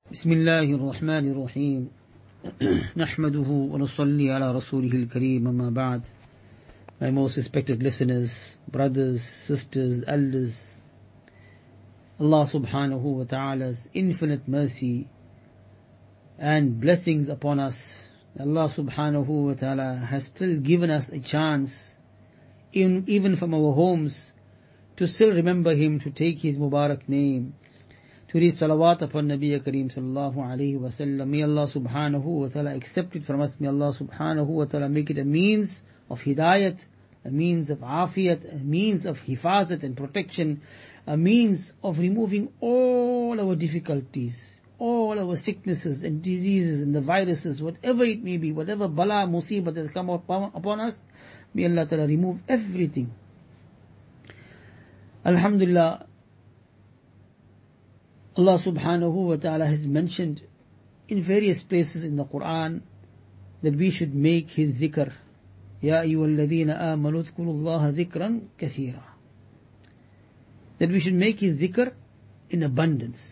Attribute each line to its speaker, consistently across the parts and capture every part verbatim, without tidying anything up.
Speaker 1: بسم الله الرحمن الرحيم نحمده ونصلي على رسوله الكريم أما بعد. My most respected listeners, brothers, sisters, elders, Allah subhanahu wa ta'ala's infinite mercy and blessings upon us. Allah subhanahu wa ta'ala has still given us a chance, in, even from our homes, to still remember Him, to take His Mubarak name, to read salawat upon Nabi Kareem sallallahu alayhi wa sallam. May Allah subhanahu wa ta'ala accept it from us. May Allah subhanahu wa ta'ala make it a means of hidayat, a means of afiyat, a means of hifazat and protection, a means of removing all our difficulties, all our sicknesses and diseases and the viruses, whatever it may be, whatever bala, musibah that has come upon, upon us. May Allah ta'ala remove everything. Alhamdulillah, Allah subhanahu wa ta'ala has mentioned in various places in the Quran that we should make His dhikr. Ya ayyuhalladhina amanu dhkurullaha dhikran kathira. That we should make His dhikr in abundance.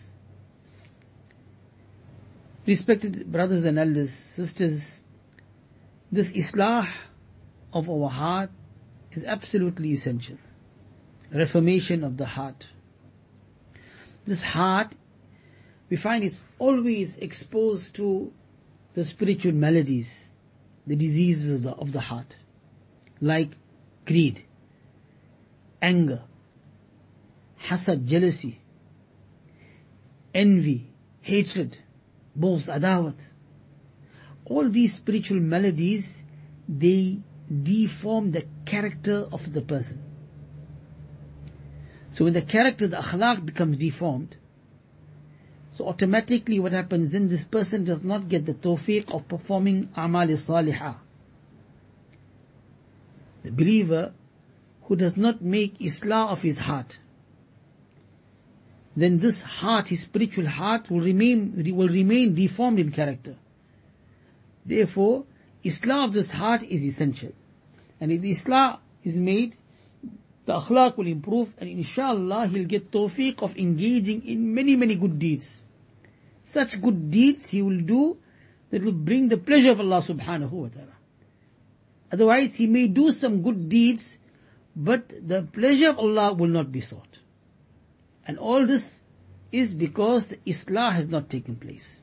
Speaker 1: Respected brothers and elders, sisters, this islah of our heart is absolutely essential. Reformation of the heart. This heart, we find, is always exposed to the spiritual maladies, the diseases of the, of the heart, like greed, anger, hasad, jealousy, envy, hatred, bughz, adawat. All these spiritual maladies, they deform the character of the person. So when the character, the akhlaq becomes deformed, so automatically what happens then, this person does not get the tawfiq of performing a'mal salihah. The believer who does not make islah of his heart, then this heart, his spiritual heart, will remain will remain deformed in character. Therefore, islah of this heart is essential. And if the islah is made, the akhlaq will improve, and inshallah he'll get tawfiq of engaging in many, many good deeds. Such good deeds he will do that will bring the pleasure of Allah subhanahu wa ta'ala. Otherwise he may do some good deeds, but the pleasure of Allah will not be sought. And all this is because the islah has not taken place.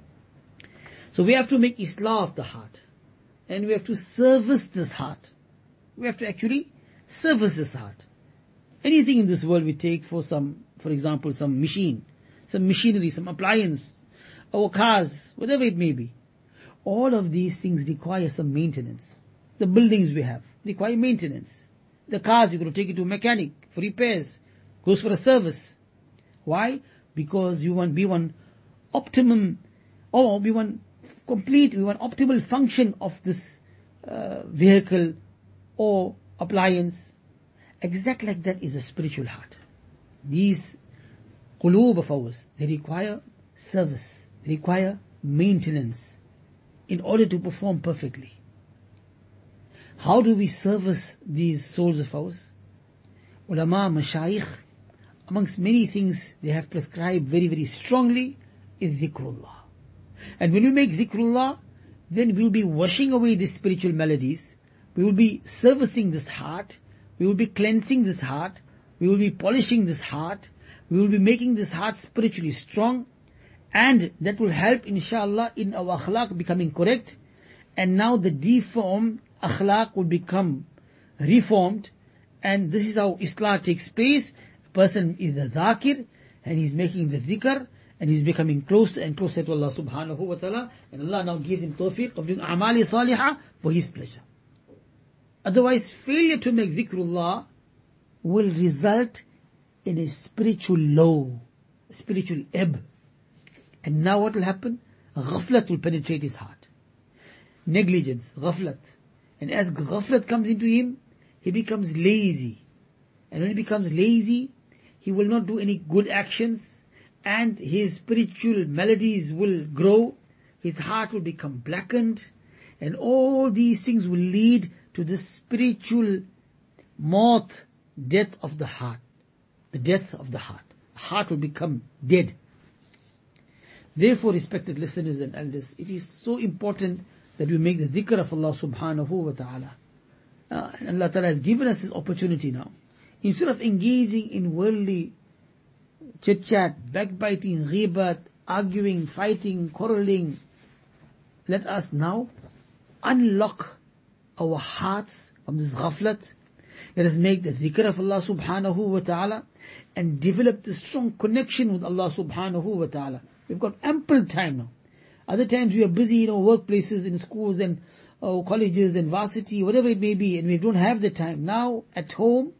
Speaker 1: So we have to make islah of the heart. And we have to service this heart. We have to actually service this heart. Anything in this world we take for some, for example, some machine, some machinery, some appliance, our cars, whatever it may be. All of these things require some maintenance. The buildings we have require maintenance. The cars, you're going to take it to a mechanic for repairs, goes for a service. Why? Because you want, we want optimum, or we want complete, we want optimal function of this uh, vehicle or appliance. Exactly like that is a spiritual heart. These quloob of ours, they require service, they require maintenance in order to perform perfectly. How do we service these souls of ours? Ulama, mashayikh, amongst many things they have prescribed very, very strongly is dhikrullah. And when we make dhikrullah, then we will be washing away these spiritual maladies. We will be servicing this heart. We will be cleansing this heart. We will be polishing this heart. We will be making this heart spiritually strong. And that will help, inshallah, in our akhlaq becoming correct. And now the deformed akhlaq will become reformed. And this is how islah takes place. The person is a dhakir, and he's making the dhikr, and he's becoming closer and closer to Allah subhanahu wa ta'ala. And Allah now gives him tawfiq of doing a'mali salihah for His pleasure. Otherwise, failure to make dhikrullah will result in a spiritual low, a spiritual ebb. And now what will happen? Ghaflat will penetrate his heart. Negligence, ghaflat. And as ghaflat comes into him, he becomes lazy. And when he becomes lazy, he will not do any good actions, and his spiritual maladies will grow, his heart will become blackened, and all these things will lead to the spiritual maut, death of the heart. The death of the heart. The heart will become dead. Therefore, respected listeners and elders, it is so important that we make the dhikr of Allah subhanahu wa ta'ala. Uh, and Allah ta'ala has given us this opportunity now. Instead of engaging in worldly chit-chat, backbiting, ghibat, arguing, fighting, quarreling, let us now unlock our hearts from this ghaflat. Let us make the dhikr of Allah subhanahu wa ta'ala and develop the strong connection with Allah subhanahu wa ta'ala. We've got ample time now. Other times we are busy in our workplaces, in schools and uh, colleges and varsity, whatever it may be, and we don't have the time. Now, at home,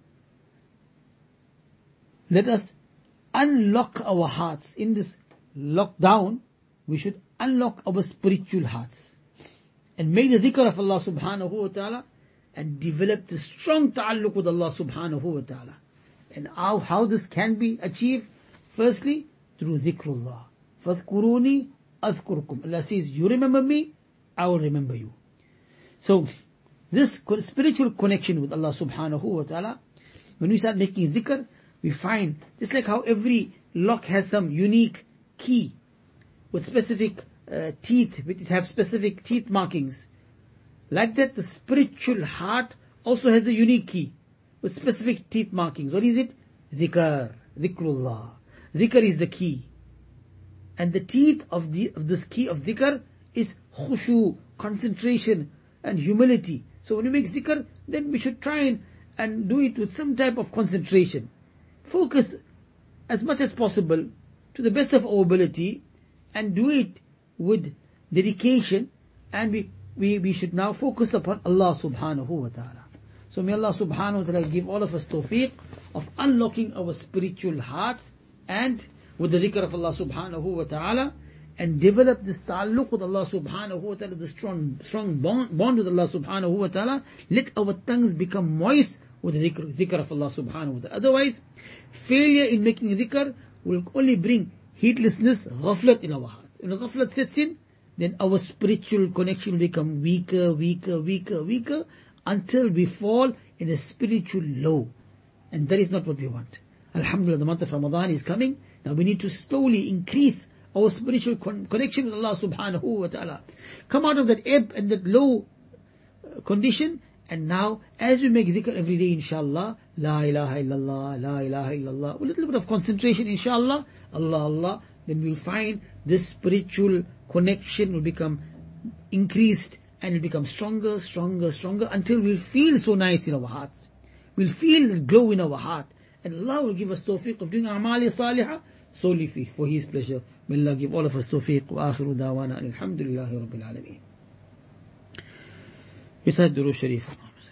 Speaker 1: let us unlock our hearts. In this lockdown, we should unlock our spiritual hearts and make the dhikr of Allah subhanahu wa ta'ala and develop the strong ta'alluq with Allah subhanahu wa ta'ala. And how, how this can be achieved? Firstly, through dhikrullah. فَاذْكُرُونِي أَذْكُرُكُمْ. Allah says, you remember me, I will remember you. So, this spiritual connection with Allah subhanahu wa ta'ala, when we start making dhikr, we find, just like how every lock has some unique key with specific uh, teeth, it have specific teeth markings. Like that, the spiritual heart also has a unique key with specific teeth markings. What is it? Dhikr, dhikrullah. Dhikr is the key. And the teeth of, the, of this key of dhikr is khushu, concentration and humility. So when we make dhikr, then we should try and, and do it with some type of concentration. Focus as much as possible to the best of our ability and do it with dedication, and we, we, we should now focus upon Allah subhanahu wa ta'ala. So may Allah subhanahu wa ta'ala give all of us tawfiq of unlocking our spiritual hearts and with the dhikr of Allah subhanahu wa ta'ala, and develop this ta'alluq with Allah subhanahu wa ta'ala, the strong, strong bond, bond with Allah subhanahu wa ta'ala. Let our tongues become moist with the dhikr, dhikr of Allah subhanahu wa ta'ala. Otherwise, failure in making dhikr will only bring heedlessness, ghaflat in our hearts. When ghaflat sets in, then our spiritual connection will become weaker, weaker, weaker, weaker, until we fall in a spiritual low. And that is not what we want. Alhamdulillah, the month of Ramadan is coming. Now we need to slowly increase our spiritual con- connection with Allah subhanahu wa ta'ala. Come out of that ebb and that low uh, condition. And now, as we make dhikr every day, inshallah, La ilaha illallah, La ilaha illallah, with a little bit of concentration, inshallah, Allah, Allah, then we'll find this spiritual connection will become increased and will become stronger, stronger, stronger, until we'll feel so nice in our hearts. We'll feel the glow in our heart. And Allah will give us tawfiq of doing a'mali salihah solely for His pleasure. May Allah give all of us tawfiq. Wa akhiru dawana alhamdulillahi rabbil alameen. Recite Durood Sharif.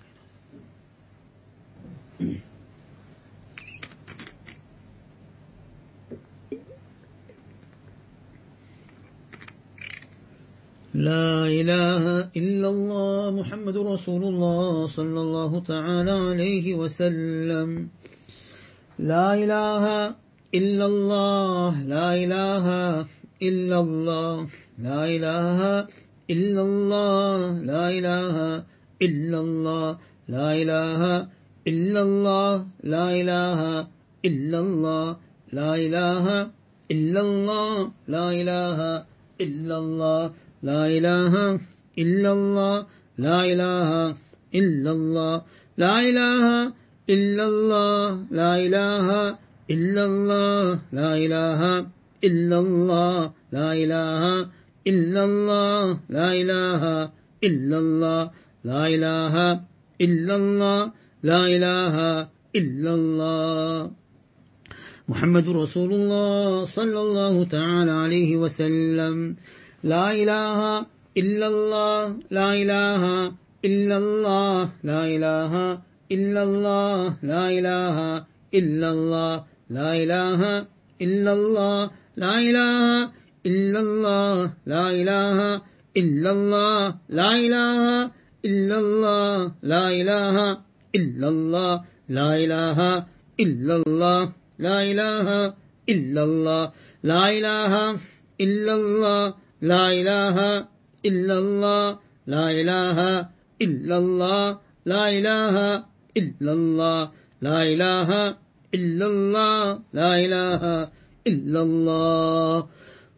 Speaker 1: لا إله إلا الله محمد رسول الله صلى الله تعالى عليه وسلم. لا إله إلا الله لا إله إلا الله لا إله إلا الله لا إله إلا الله لا إله إلا الله لا إله إلا الله لا إله إلا الله لا إله إلا الله لا إله إلا الله لا إله إلا الله لا إله إلا الله لا إله إلا الله لا إله إلا الله لا إله إلا الله لا إله إلا الله لا إله إلا الله لا إله إلا الله محمد رسول الله صلى الله تعالى عليه وسلم. لا إله إلا الله لا إله إلا الله لا إله إلا الله لا إله إلا الله لا إله إلا الله لا إله إلا الله لا إله إلا الله لا إله إلا الله لا إله إلا الله لا إله إلا الله لا إله إلا الله لا إله إلا الله لا إله إلا الله لا إله إلا الله لا إله إلا الله لا إله إلا الله لا إله إلا الله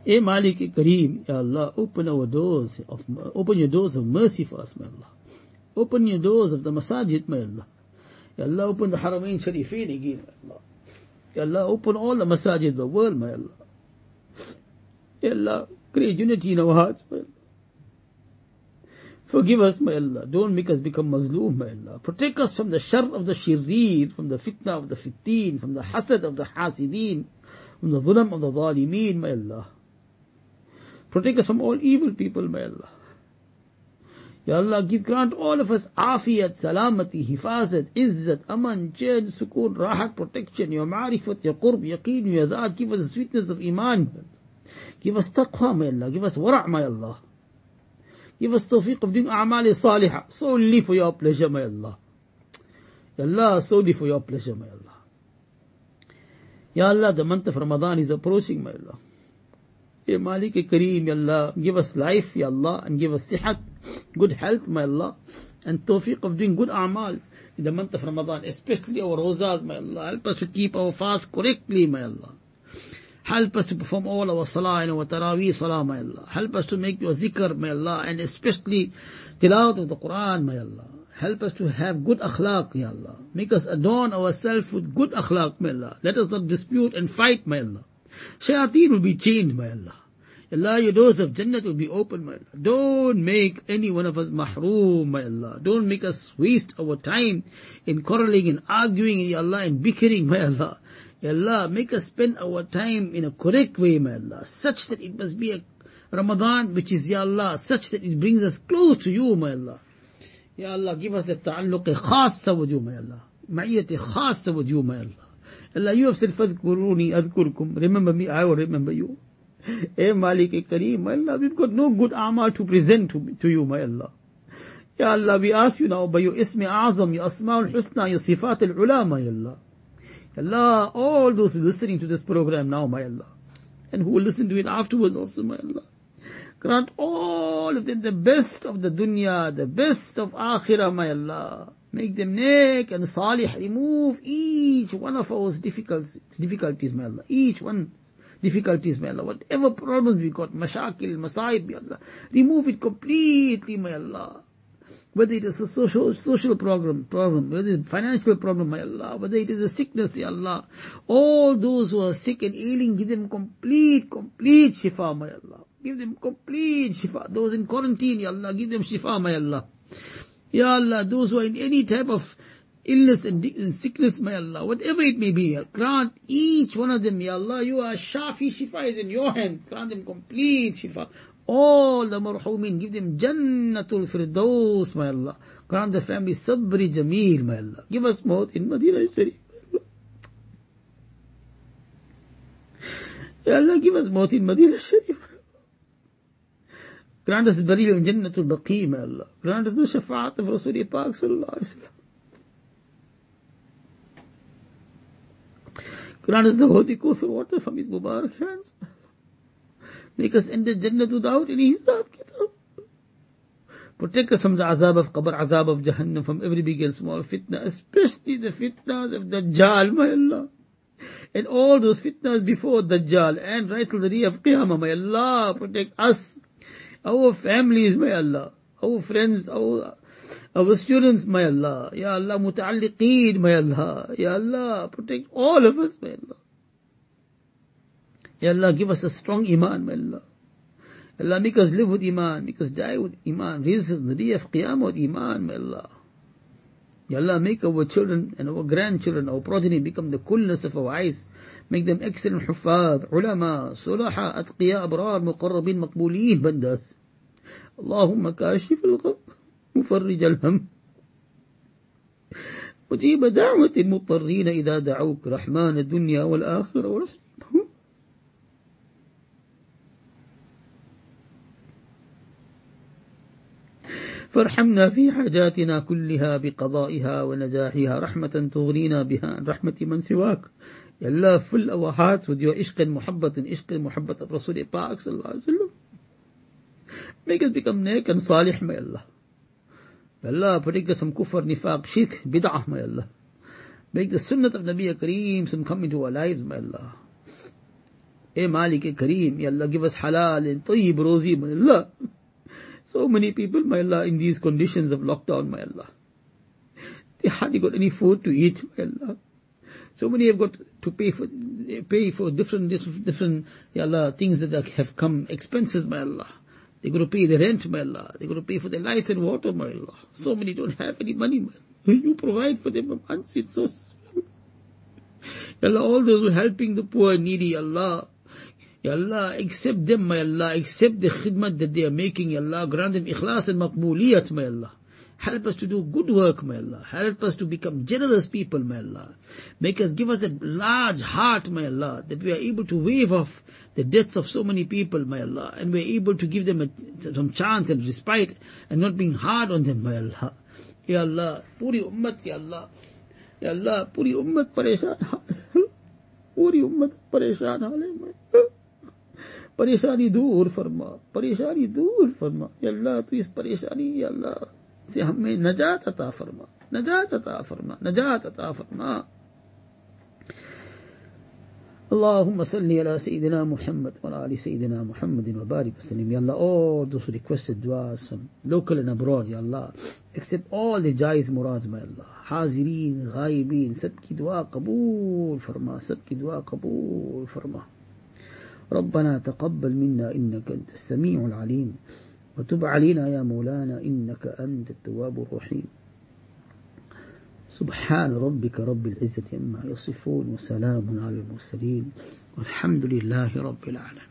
Speaker 1: E Malik e Kareem, Ya Allah, open our doors of, open your doors of mercy for us, my Allah. Open your doors of the masajid, my Allah. Ya Allah, open the Haramain Sharifain again, my Allah. Ya Allah, open all the masajid of the world, my Allah. Ya Allah, create unity in our hearts, my Allah. Forgive us, my Allah. Don't make us become Mazloom, my Allah. Protect us from the shar of the shirir, from the fitna of the fitteen, from the hasad of the hasideen, from the dhulam of the zalimeen, my Allah. Protect us from all evil people, my Allah. Ya Allah, give grant all of us afiyat, salamati, hifazat, izzat, aman, chain, sukoon, rahat, protection, your ma'rifat, your qurb, yaqeen, your dhaat. Give us the sweetness of iman. Give us taqwa, my Allah. Give us wara', my Allah. Give us tawfiq of doing a'mal salihah, solely for your pleasure, my Allah. Ya Allah, solely for your pleasure, my Allah. Ya Allah, the month of Ramadan is approaching, my Allah. Ya Malik e Kareem, Ya Allah, give us life, Ya Allah, and give us sihat, good health, my Allah, and tawfiq of doing good a'mal in the month of Ramadan, especially our rozas, my Allah. Help us to keep our fast correctly, my Allah. Help us to perform all our salah and our taraweeh salah, my Allah. Help us to make your zikr, my Allah, and especially tilawat of the Quran, my Allah. Help us to have good akhlaq, Ya Allah. Make us adorn ourselves with good akhlaq, my Allah. Let us not dispute and fight, my Allah. Shayateen will be chained, my Allah. Allah, your doors of Jannat will be open, my Allah. Don't make any one of us mahroom, my Allah. Don't make us waste our time in quarreling and arguing, Ya Allah, and bickering, my Allah. Ya Allah, make us spend our time in a correct way, my Allah, such that it must be a Ramadan which is, Ya Allah, such that it brings us close to you, my Allah. Ya Allah, give us a ta'alluq khassa with you, my Allah. Ma'iyyat khassa with you, my Allah. Allah, you have said, fadhkuruni adhkurkum. Remember me, I will remember you. Eh Malik e Kareem, my Allah, we've got no good amal to present to, to you, my Allah. Ya Allah, we ask you now by your Ismi Azam, your Asma'ul Husna, your Sifat al-Ula, my Allah. Allah, all those listening to this program now, my Allah, and who will listen to it afterwards also, my Allah, grant all of them the best of the dunya, the best of akhirah, my Allah. Make them neck and salih. Remove each one of our difficulties, difficulties, my Allah. Each one difficulties, my Allah. Whatever problems we got, mashakil, masaib, my Allah. Remove it completely, my Allah. Whether it is a social social problem, problem, whether it is a financial problem, my Allah, whether it is a sickness, Ya Allah, all those who are sick and ailing, give them complete, complete shifa, my Allah. Give them complete shifa. Those in quarantine, Ya Allah, give them shifa, my Allah. Ya Allah, those who are in any type of illness and sickness, my Allah, whatever it may be, grant each one of them, Ya Allah, you are Shafi, shifa is in your hand. Grant them complete shifa. All the marhumin, give them Jannatul Firdaus, my Allah. Grant the family Sabri Jameel, my Allah. Give us maut in Madinah Sharif, my Allah. Ya Allah, give us maut in Madinah Sharif. Grant us Baril in Jannatul Baqi, my Allah. Grant us the Shafaat of Rasul Pak Sallallahu Alaihi Wasallam. Grant us the Hodi Kuthur water from his Mubarak hands. Make us enter Jannah without any hisab kitab. Protect us from the azab of Qabr, azab of Jahannam, from every big and small fitna, especially the fitnas of Dajjal, my Allah. And all those fitnas before Dajjal, and right till the day of Qiyamah, my Allah. Protect us, our families, my Allah, our friends, our, our students, my Allah. Ya Allah, muta'alliqeen, my Allah. Ya Allah, protect all of us, my Allah. Ya Allah, give us a strong iman, my Allah. Allah, make us live with iman, make us die with iman, raise us the day of Qiyamah with iman, my Allah. Ya Allah, make our children and our grandchildren, our progeny become the coolness of our eyes. Make them excellent huffaz, ulama, sulaha, atqiya, abrar, muqarrabin, maqbooleen, bandas. Allahumma kashif al-gham, mufarrij al-ham. مجيب دعوة المضطرين إذا دعوك رحمن الدنيا والآخرة ورحمه. فارحمنا في حاجاتنا كلها بقضائها ونجاحها رحمة تغنينا بها عن رحمة من سواك. Ya Allah, fill our hearts with your ishq and muhabbat and ishq and muhabbat of Rasul Pak Sallallahu Alaihi Wasallam. Make us become neck and salih, my Allah. Ya Allah, protect us from kufr, nifaq, shirk, bid'ah, my Allah. Make the sunnah of Nabi Kareem some come into our lives, my Allah. Eh Malik Kareem, Ya Allah, give us halal and tayyib rozi, my Allah. So many people, my Allah, in these conditions of lockdown, my Allah. They hardly got any food to eat, my Allah. So many have got to pay for, pay for different, different, Ya Allah, things that have come, expenses, my Allah. They got to pay the rent, my Allah. They got to pay for their lights and water, my Allah. So many don't have any money, my Allah. You provide for them a month, it's so small. Ya Allah, all those who are helping the poor and needy, Allah. Ya Allah, accept them, my Allah. Accept the khidmat that they are making, Ya Allah. Grant them ikhlas and maqbooliyat, my Allah. Help us to do good work, my Allah. Help us to become generous people, my Allah. Make us, give us a large heart, my Allah, that we are able to waive off the deaths of so many people, my Allah. And we are able to give them a, some chance and respite and not being hard on them, my Allah. Ya Allah, puri ummat, Ya Allah. Ya Allah, puri ummat pareshan hai. Puri ummat pareshan hai. परेशानी दूर फरमा, परेशानी दूर फरमा, या अल्लाह तू इस परेशानी या अल्लाह से हमें नजात अता फरमा, नजात अता फरमा, नजात अता फरमा. Allahumma salli ala Sayyidina Muhammad wa ala ali Sayyidina Muhammadin wa barik wa sallim. Ya Allah, all those who requested du'as from local and abroad, Ya Allah, accept all the jaiz murads, my Allah. Hazireen, ghaibeen, sabki du'a qabool farma, sabki du'a qabool farma. ربنا تقبل منا إنك أنت السميع العليم وتب علينا يا مولانا إنك أنت التواب الرحيم. سبحان ربك رب العزة عما يصفون وسلام على المرسلين والحمد لله رب العالمين.